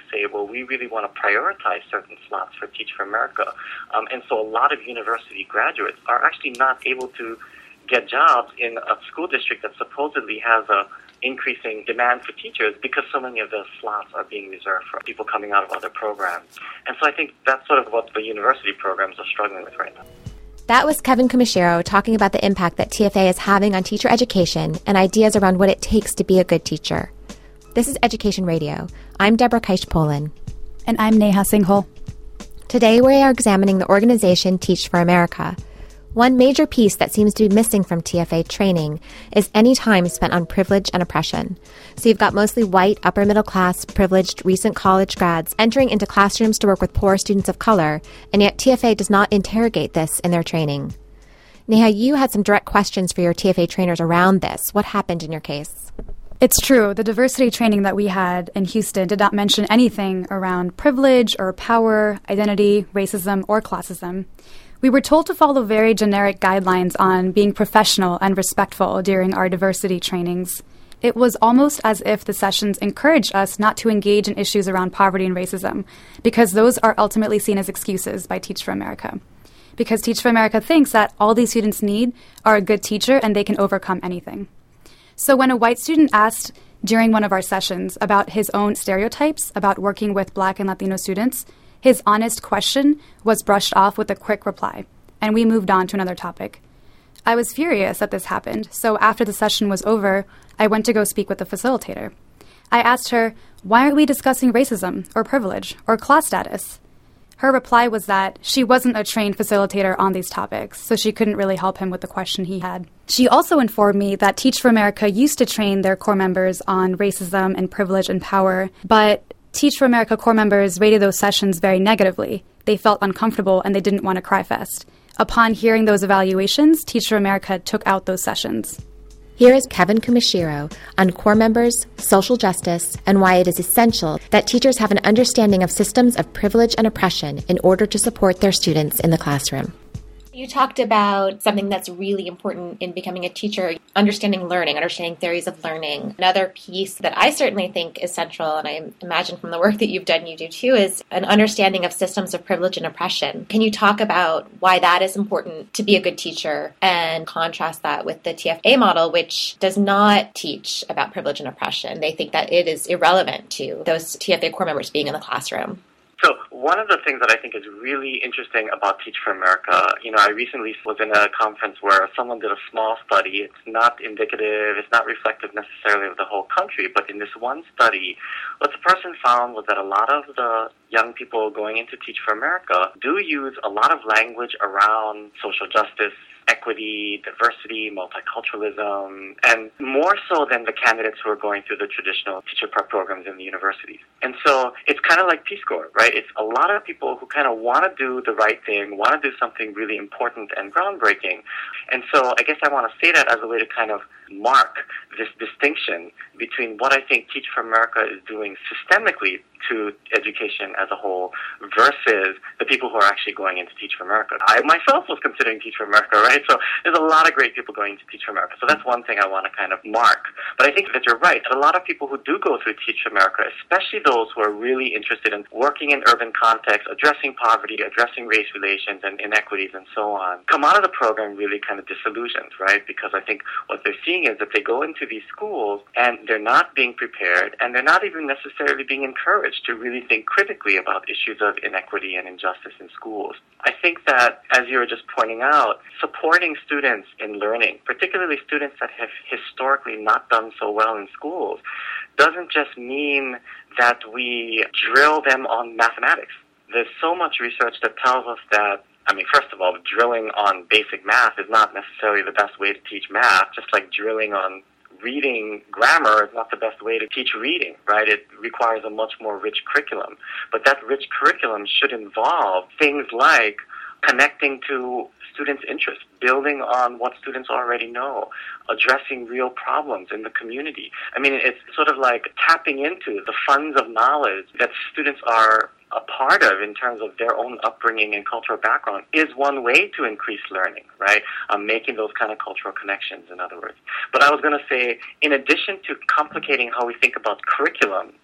say, well, we really want to prioritize certain slots for Teach for America. Um, and so a lot of university graduates are actually not able to get jobs in a school district that supposedly has a increasing demand for teachers because so many of those slots are being reserved for people coming out of other programs. And so I think that's sort of what the university programs are struggling with right now. That was Kevin Commischero talking about the impact that T F A is having on teacher education and ideas around what it takes to be a good teacher. This is Education Radio. I'm Deborah Keish-Polin. And I'm Neha Singhal. Today we are examining the organization Teach for America. One major piece that seems to be missing from T F A training is any time spent on privilege and oppression. So you've got mostly white, upper-middle-class, privileged, recent college grads entering into classrooms to work with poor students of color, and yet T F A does not interrogate this in their training. Neha, you had some direct questions for your T F A trainers around this. What happened in your case? It's true. The diversity training that we had in Houston did not mention anything around privilege or power, identity, racism, or classism. We were told to follow very generic guidelines on being professional and respectful during our diversity trainings. It was almost as if the sessions encouraged us not to engage in issues around poverty and racism, because those are ultimately seen as excuses by Teach for America. Because Teach for America thinks that all these students need are a good teacher and they can overcome anything. So when a white student asked during one of our sessions about his own stereotypes about working with Black and Latino students, his honest question was brushed off with a quick reply, and we moved on to another topic. I was furious that this happened, so after the session was over, I went to go speak with the facilitator. I asked her, why aren't we discussing racism or privilege or class status? Her reply was that she wasn't a trained facilitator on these topics, so she couldn't really help him with the question he had. She also informed me that Teach for America used to train their core members on racism and privilege and power, but Teach for America core members rated those sessions very negatively. They felt uncomfortable and they didn't want to cry fest. Upon hearing those evaluations, Teach for America took out those sessions. Here is Kevin Commischero on core members, social justice, and why it is essential that teachers have an understanding of systems of privilege and oppression in order to support their students in the classroom. You talked about something that's really important in becoming a teacher, understanding learning, understanding theories of learning. Another piece that I certainly think is central, and I imagine from the work that you've done, you do too, is an understanding of systems of privilege and oppression. Can you talk about why that is important to be a good teacher and contrast that with the T F A model, which does not teach about privilege and oppression? They think that it is irrelevant to those T F A core members being in the classroom. So one of the things that I think is really interesting about Teach for America, you know, I recently was in a conference where someone did a small study. It's not indicative, it's not reflective necessarily of the whole country, but in this one study, what the person found was that a lot of the young people going into Teach for America do use a lot of language around social justice, equity, diversity, multiculturalism, and more so than the candidates who are going through the traditional teacher prep programs in the universities. And so it's kind of like Peace Corps, right? It's a lot of people who kind of want to do the right thing, want to do something really important and groundbreaking. And so I guess I want to say that as a way to kind of mark this distinction between what I think Teach for America is doing systemically to education as a whole versus the people who are actually going into Teach for America. I myself was considering Teach for America, right? So there's a lot of great people going to Teach for America. So that's one thing I want to kind of mark. But I think that you're right. A lot of people who do go through Teach for America, especially those who are really interested in working in urban contexts, addressing poverty, addressing race relations and inequities and so on, come out of the program really kind of disillusioned, right? Because I think what they're seeing is that they go into these schools and they're not being prepared and they're not even necessarily being encouraged to really think critically about issues of inequity and injustice in schools. I think that, as you were just pointing out, supporting students in learning, particularly students that have historically not done so well in schools, doesn't just mean that we drill them on mathematics. There's so much research that tells us that, I mean, first of all, drilling on basic math is not necessarily the best way to teach math, just like drilling on reading grammar is not the best way to teach reading, right? It requires a much more rich curriculum. But that rich curriculum should involve things like connecting to students' interests, building on what students already know, addressing real problems in the community. I mean, it's sort of like tapping into the funds of knowledge that students are a part of in terms of their own upbringing and cultural background is one way to increase learning, right? Um, making those kind of cultural connections, in other words. But I was going to say, in addition to complicating how we think about curriculum,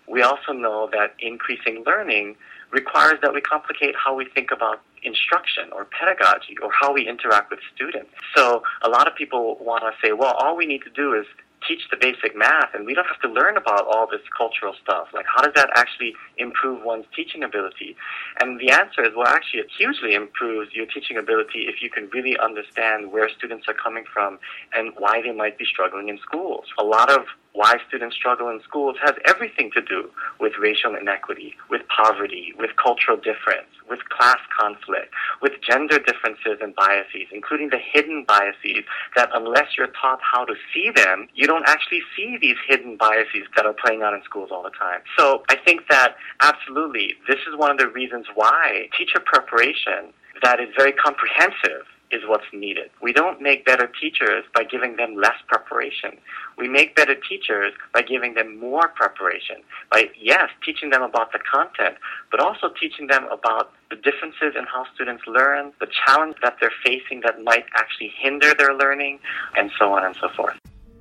we also know that increasing learning requires that we complicate how we think about instruction or pedagogy or how we interact with students. So a lot of people want to say, well, all we need to do is teach the basic math, and we don't have to learn about all this cultural stuff. Like, how does that actually improve one's teaching ability? And the answer is, well, actually, it hugely improves your teaching ability if you can really understand where students are coming from and why they might be struggling in schools. A lot of why students struggle in schools has everything to do with racial inequity, with poverty, with cultural difference, with class conflict, with gender differences and biases, including the hidden biases that unless you're taught how to see them, you don't actually see these hidden biases that are playing out in schools all the time. So I think that absolutely this is one of the reasons why teacher preparation that is very comprehensive is what's needed. We don't make better teachers by giving them less preparation. We make better teachers by giving them more preparation, by, yes, teaching them about the content, but also teaching them about the differences in how students learn, the challenge that they're facing that might actually hinder their learning, and so on and so forth.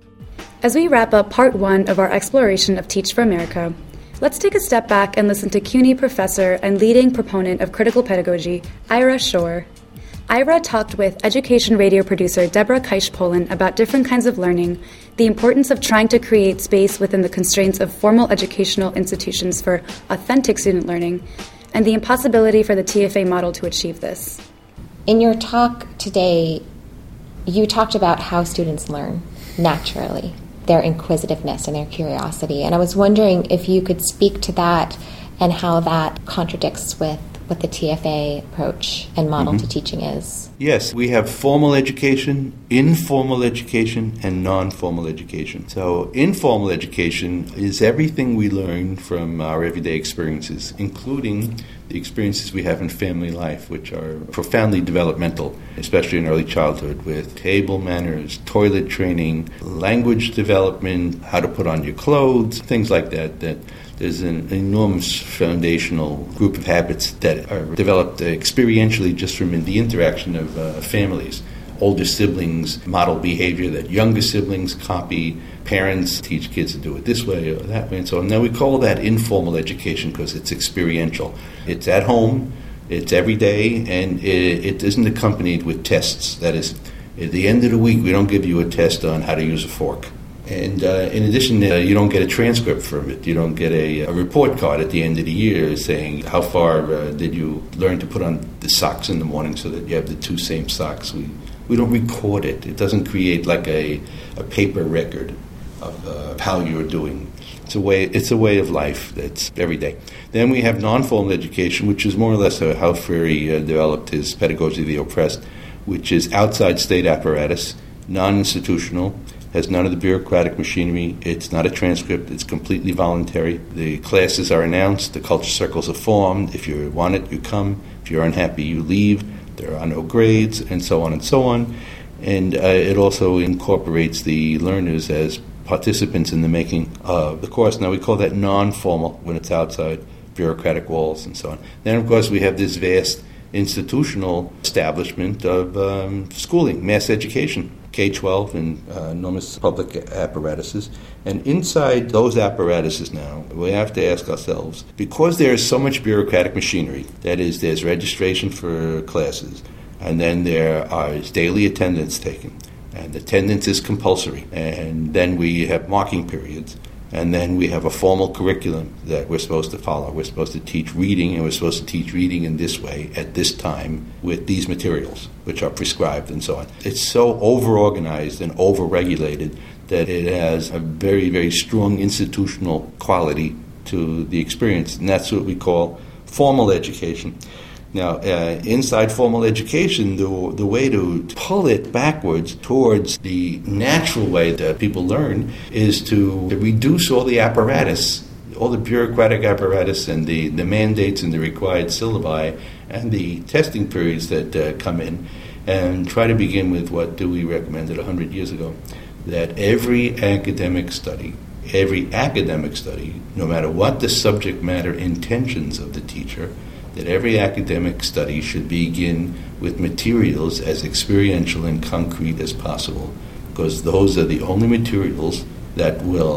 As we wrap up part one of our exploration of Teach for America, let's take a step back and listen to CUNY professor and leading proponent of critical pedagogy, Ira Shore. Ira talked with education radio producer Deborah Keish-Poland about different kinds of learning, the importance of trying to create space within the constraints of formal educational institutions for authentic student learning, and the impossibility for the T F A model to achieve this. In your talk today, you talked about how students learn naturally, their inquisitiveness and their curiosity, and I was wondering if you could speak to that and how that contradicts with what the T F A approach and model mm-hmm. to teaching is. Yes, we have formal education, informal education, and non-formal education. So informal education is everything we learn from our everyday experiences, including the experiences we have in family life, which are profoundly developmental, especially in early childhood, with table manners, toilet training, language development, how to put on your clothes, things like that, that there's an enormous foundational group of habits that are developed experientially just from the interaction of uh, families. Older siblings model behavior that younger siblings copy. Parents teach kids to do it this way or that way and so on. Now we call that informal education because it's experiential. It's at home, it's every day, and it, it isn't accompanied with tests. That is, at the end of the week, we don't give you a test on how to use a fork. And uh, in addition, uh, you don't get a transcript from it. You don't get a, a report card at the end of the year saying how far uh, did you learn to put on the socks in the morning so that you have the two same socks. We we don't record it. It doesn't create like a, a paper record of uh, how you're doing. It's a way. It's a way of life that's every day. Then we have non-formal education, which is more or less how Freire uh, developed his Pedagogy of the Oppressed, which is outside state apparatus, non-institutional, has none of the bureaucratic machinery. It's not a transcript. It's completely voluntary. The classes are announced. The culture circles are formed. If you want it, you come. If you're unhappy, you leave. There are no grades, and so on and so on. And uh, it also incorporates the learners as participants in the making of the course. Now, we call that non-formal when it's outside bureaucratic walls and so on. Then, of course, we have this vast institutional establishment of um, schooling, mass education, K twelve and uh, enormous public apparatuses. And inside those apparatuses now, we have to ask ourselves, because there is so much bureaucratic machinery, that is, there's registration for classes, and then there is daily attendance taken, and attendance is compulsory, and then we have marking periods, and then we have a formal curriculum that we're supposed to follow. We're supposed to teach reading, and we're supposed to teach reading in this way at this time with these materials, which are prescribed and so on. It's so over-organized and over-regulated that it has a very, very strong institutional quality to the experience, and that's what we call formal education. Now, uh, inside formal education, the, the way to pull it backwards towards the natural way that people learn is to reduce all the apparatus, all the bureaucratic apparatus and the, the mandates and the required syllabi and the testing periods that uh, come in, and try to begin with what Dewey recommended one hundred years ago, that every academic study, every academic study, no matter what the subject matter intentions of the teacher, that every academic study should begin with materials as experiential and concrete as possible, because those are the only materials that will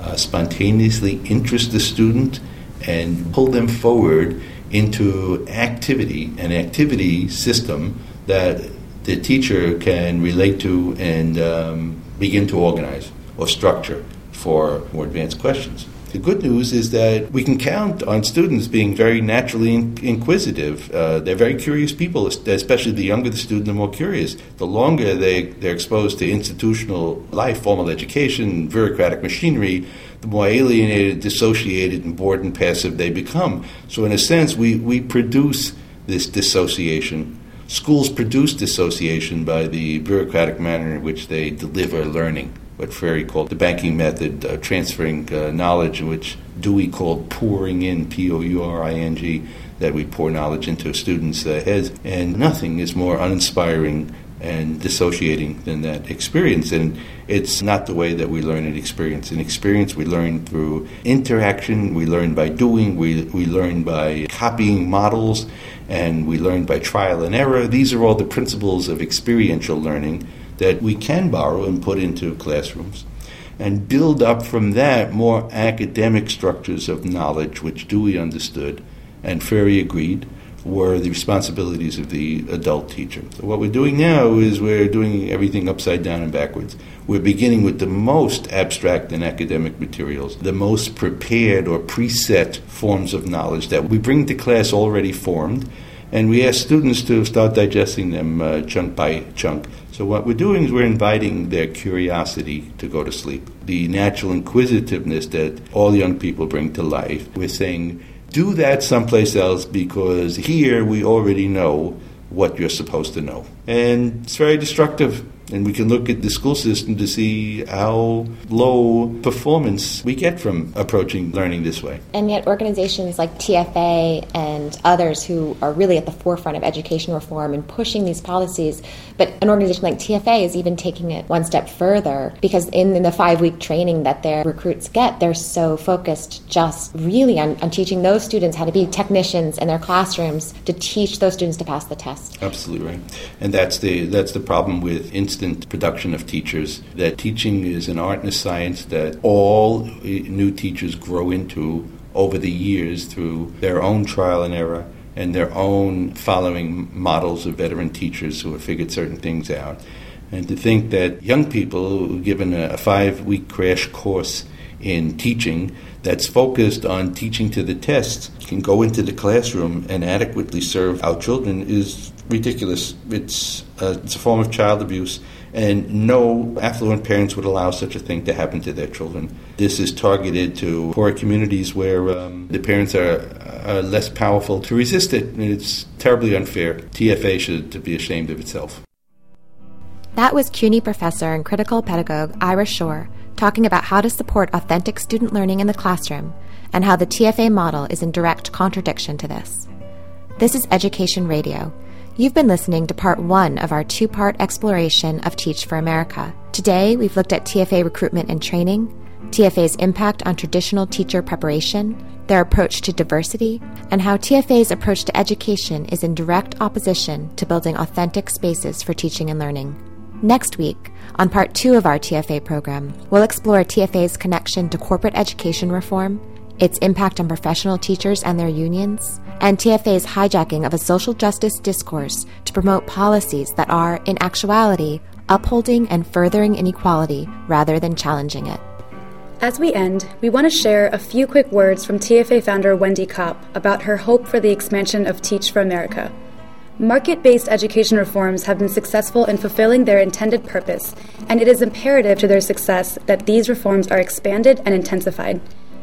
uh, spontaneously interest the student and pull them forward into activity, an activity system that the teacher can relate to and um, begin to organize or structure for more advanced questions. The good news is that we can count on students being very naturally in- inquisitive. Uh, they're very curious people, especially the younger the student, the more curious. The longer they, they're exposed to institutional life, formal education, bureaucratic machinery, the more alienated, dissociated, and bored and passive they become. So in a sense, we, we produce this dissociation. Schools produce dissociation by the bureaucratic manner in which they deliver learning. What Freire called the banking method, uh, transferring uh, knowledge, which Dewey called pouring in, P O U R I N G, that we pour knowledge into students' uh, heads. And nothing is more uninspiring and dissociating than that experience. And it's not the way that we learn in experience. In experience, we learn through interaction, we learn by doing, we, we learn by copying models, and we learn by trial and error. These are all the principles of experiential learning that we can borrow and put into classrooms and build up from that more academic structures of knowledge, which Dewey understood and Freire agreed were the responsibilities of the adult teacher. So what we're doing now is we're doing everything upside down and backwards. We're beginning with the most abstract and academic materials, the most prepared or preset forms of knowledge that we bring to class already formed, and we ask students to start digesting them uh, chunk by chunk. So what we're doing is we're inviting their curiosity to go to sleep, the natural inquisitiveness that all young people bring to life. We're saying, do that someplace else because here we already know what you're supposed to know. And it's very destructive. And we can look at the school system to see how low performance we get from approaching learning this way. And yet organizations like T F A and others who are really at the forefront of education reform and pushing these policies, but an organization like T F A is even taking it one step further because in, in the five-week training that their recruits get, they're so focused just really on, on teaching those students how to be technicians in their classrooms to teach those students to pass the test. Absolutely right. And that's the that's the problem with instant production of teachers, that teaching is an art and a science that all new teachers grow into over the years through their own trial and error and their own following models of veteran teachers who have figured certain things out. And to think that young people, given a five-week crash course in teaching that's focused on teaching to the test, can go into the classroom and adequately serve our children is ridiculous. It's, uh, it's a form of child abuse, and no affluent parents would allow such a thing to happen to their children. This is targeted to poor communities where um, the parents are, are less powerful to resist it. It's terribly unfair. T F A should be ashamed of itself. That was CUNY professor and critical pedagogue Ira Shore talking about how to support authentic student learning in the classroom and how the T F A model is in direct contradiction to this. This is Education Radio. You've been listening to part one of our two-part exploration of Teach for America. Today, we've looked at T F A recruitment and training, T F A's impact on traditional teacher preparation, their approach to diversity, and how T F A's approach to education is in direct opposition to building authentic spaces for teaching and learning. Next week, on part two of our T F A program, we'll explore T F A's connection to corporate education reform, its impact on professional teachers and their unions, and T F A's hijacking of a social justice discourse to promote policies that are, in actuality, upholding and furthering inequality rather than challenging it. As we end, we want to share a few quick words from T F A founder Wendy Kopp about her hope for the expansion of Teach for America. Market-based education reforms have been successful in fulfilling their intended purpose, and it is imperative to their success that these reforms are expanded and intensified.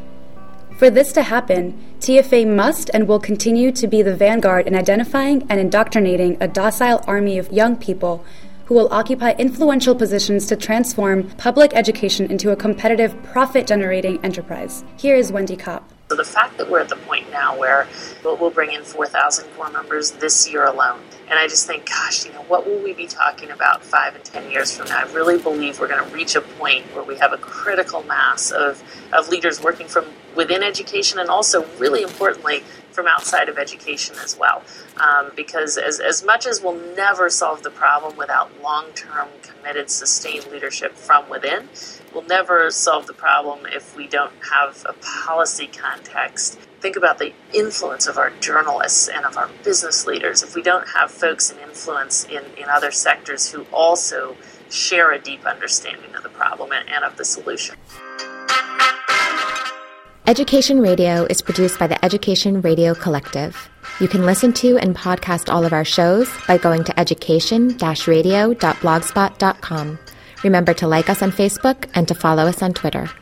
For this to happen, T F A must and will continue to be the vanguard in identifying and indoctrinating a docile army of young people who will occupy influential positions to transform public education into a competitive, profit-generating enterprise. Here is Wendy Kopp. So the fact that we're at the point now where we'll, we'll bring in four thousand core members this year alone, and I just think, gosh, you know, what will we be talking about five and ten years from now? I really believe we're going to reach a point where we have a critical mass of, of leaders working from within education and also, really importantly, from outside of education as well. Um, because as, as much as we'll never solve the problem without long-term, committed, sustained leadership from within, we'll never solve the problem if we don't have a policy context. Think about the influence of our journalists and of our business leaders. If we don't have folks in influence in, in other sectors who also share a deep understanding of the problem and, and of the solution. Education Radio is produced by the Education Radio Collective. You can listen to and podcast all of our shows by going to education dash radio dot blogspot dot com. Remember to like us on Facebook and to follow us on Twitter.